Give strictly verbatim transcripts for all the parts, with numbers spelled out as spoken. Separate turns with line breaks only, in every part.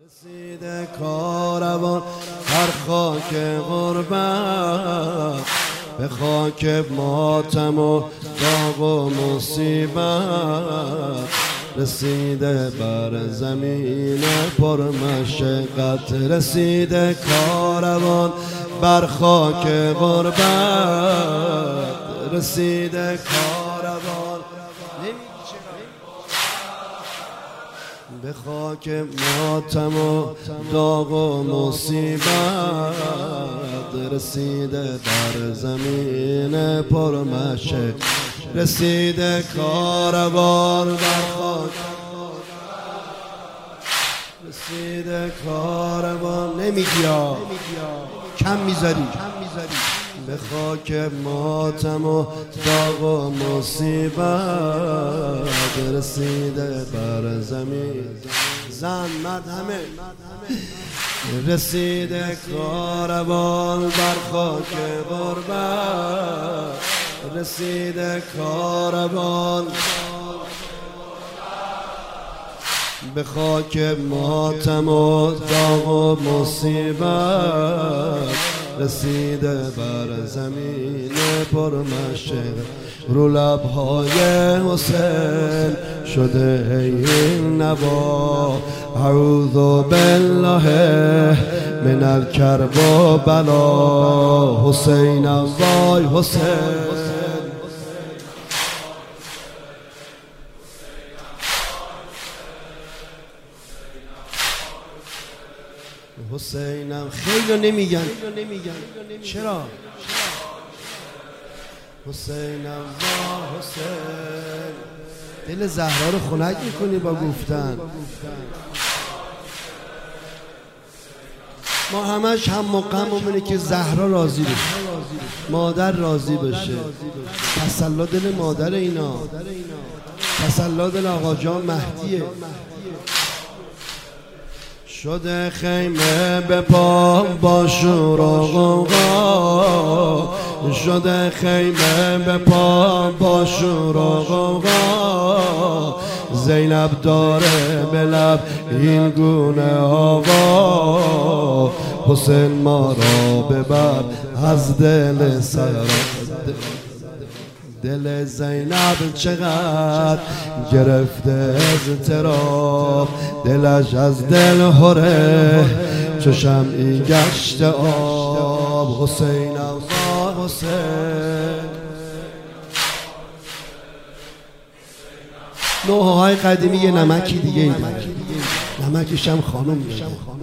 رسیده کاروان هر خاک غربت، به خاک ماتم و داغ و مصیبت. رسیده بر زمین پر مشقت، رسیده کاروان بر خاک غربت. رسیده کاروان به خاک ماتم و داغ و مصیبت. رسیده بر زمین پر مشق، رسیده کاروان بر خاک. رسیده کاروان نمیگی ها، کم میذاری به خاک ماتم و داغ و مصیبت. رسیده بر زمین زن مرد همه. رسیده کاروان بر خاک غربت. رسیده کاروان به خاک ماتم و داغ و مصیبت. رسیده بر زمین پر مشق، رو لبهای حسین شده این نوا. اعوذ بالله من الکرب و بلا. حسینم وای حسین، حسینم خیلی نمیگن. چرا؟ حسینم وا حسین. دل زهرا رو خنک میکنی با گفتن. ما همش هم مقاممونه که زهرا راضی بشه، مادر راضی بشه. تسلا دل مادر اینا، تسلا دل آقا جان مهدیه. شده خیمه به پا با شور و غوغا. شده خیمه به پا با شور و غوغا. زینب داره به لب این گونه آوا. حسین ما را ببر از دل سرا. دل زینب چقدر گرفته اضطراب، دلش از دل هره چو شمعی گشت آب. حسینم وا حسین. نوحه های قدیمی یه نمکی دیگه ای داره، نمکش هم خانم میشه.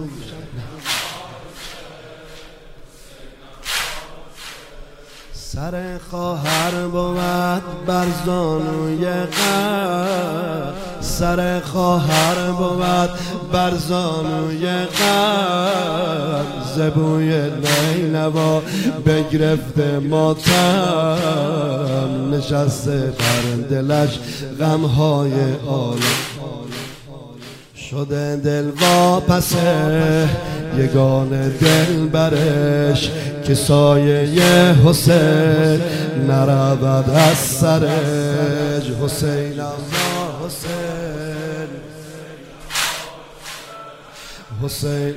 سر خواهر بود بر زانوی غم. سر خواهر بود بر زانوی غم. زبوی نینوا بگرفته ماتم. نشسته بر دلش غمهای عالم. شده دل واپسه یگان دل برش، که سایه حسین نرود از سرش. حسین الله حسین. حسین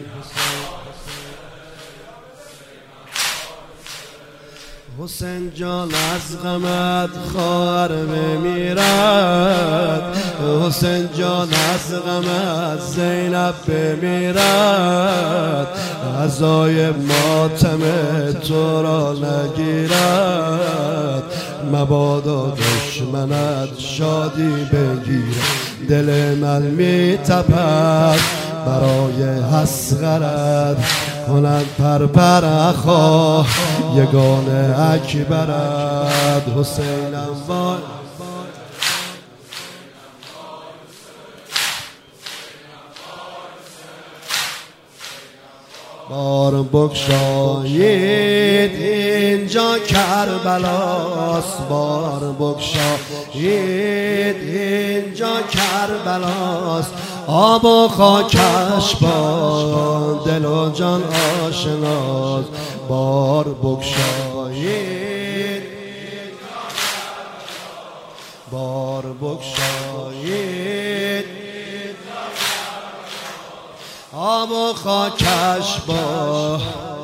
حسین جان از غمت خواهر بمیرد. حسین جان از غمت زینب بمیرد. عزای ماتم تو را نگیرد. مبادا دشمنت شادی بگیرد. دل من می تپد برای حسغرت، کند پر پر اخا یگان اکبرت. حسینم وای بار بگشایید اینجا کربلاست. بار بگشایید اینجا کربلاست. آب و خاکش با دل و جان آشناست. بار بگشایید، بار بگشایید. آب و خاکش با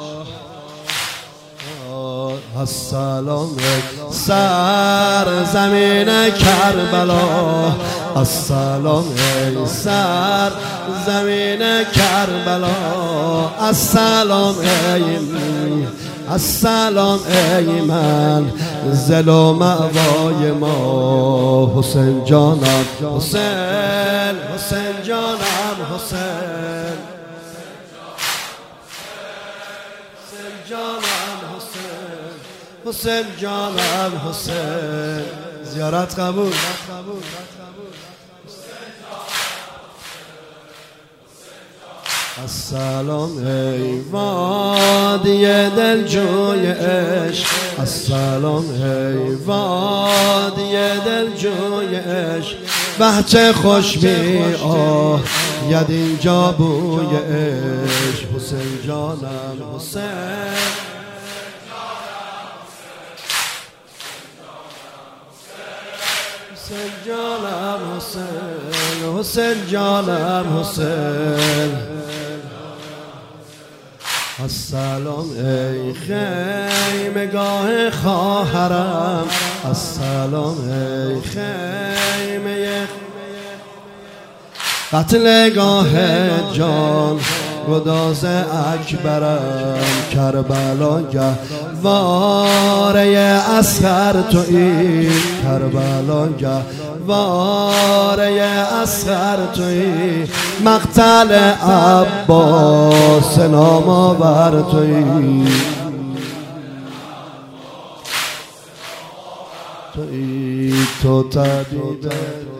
السلام سر زمین کربلا، السلام ای سر زمین کربلا، السلام ای السلام ای من زل و مأوای ما، حسین جانم حسین، حسین جانم حسین، حسین جانم حسین، حسین جانم حسین. زیارت قبول. السلام ای وادی دلجوی عشق، السلام ای وادی دلجوی عشق، بهچه خوش می آید اینجا بوی عشق، حسین جانم حسین، حسین جانم حسین، حسین جانم حسین. السلام ای خیمگاه خواهرم، السلام ای خیمه قتلگاه جان گداز اکبرم، کربلا گهواره اصغر تویی، کربلا گهواره اصغر تویی، مقتل عباس نام آور تویی، تویی تو طبیب